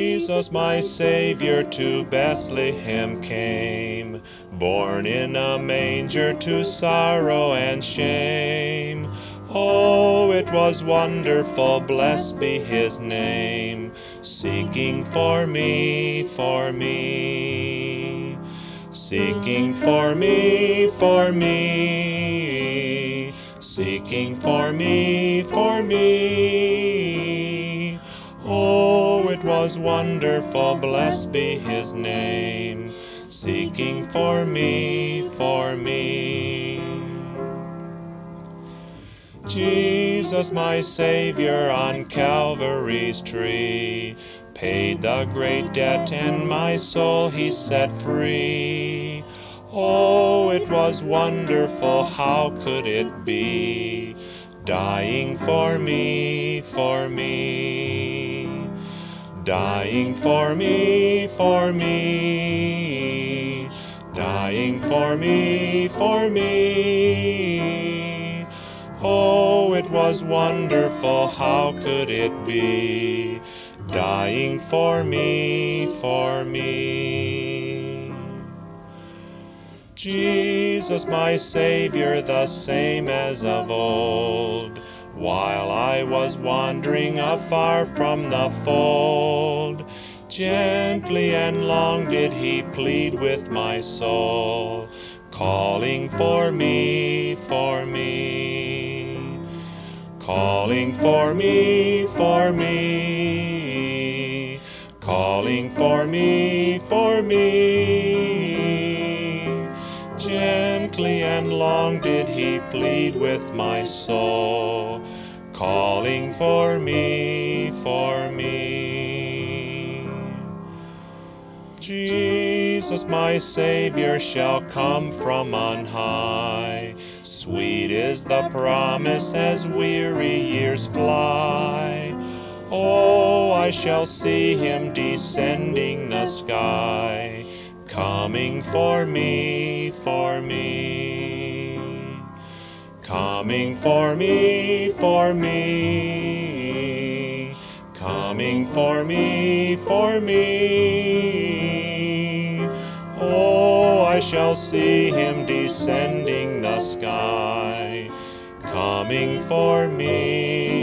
Jesus, my Savior, to Bethlehem came, born in a manger to sorrow and shame. Oh, it was wonderful, blessed be His name, seeking for me, for me. Seeking for me, for me. Seeking for me, for me. Oh, it was wonderful, blessed be His name, seeking for me, for me. Jesus, my Savior, on Calvary's tree, paid the great debt, and my soul He set free. Oh, it was wonderful, how could it be, dying for me, for me. Dying for me, for me. Dying for me, for me. Oh, it was wonderful, how could it be, dying for me, for me. Jesus, my Savior, the same as of old, while I was wandering afar from the fold, gently and long did He plead with my soul, calling for me, for me. Calling for me, for me. Calling for me, for me. Gently and long did He plead with my soul, calling for me, for me. Jesus, my Savior, shall come from on high. Sweet is the promise as weary years fly. Oh, I shall see Him descending the sky, coming for me, for me. Coming for me, for me. Coming for me, for me. Oh, I shall see Him descending the sky, coming for me.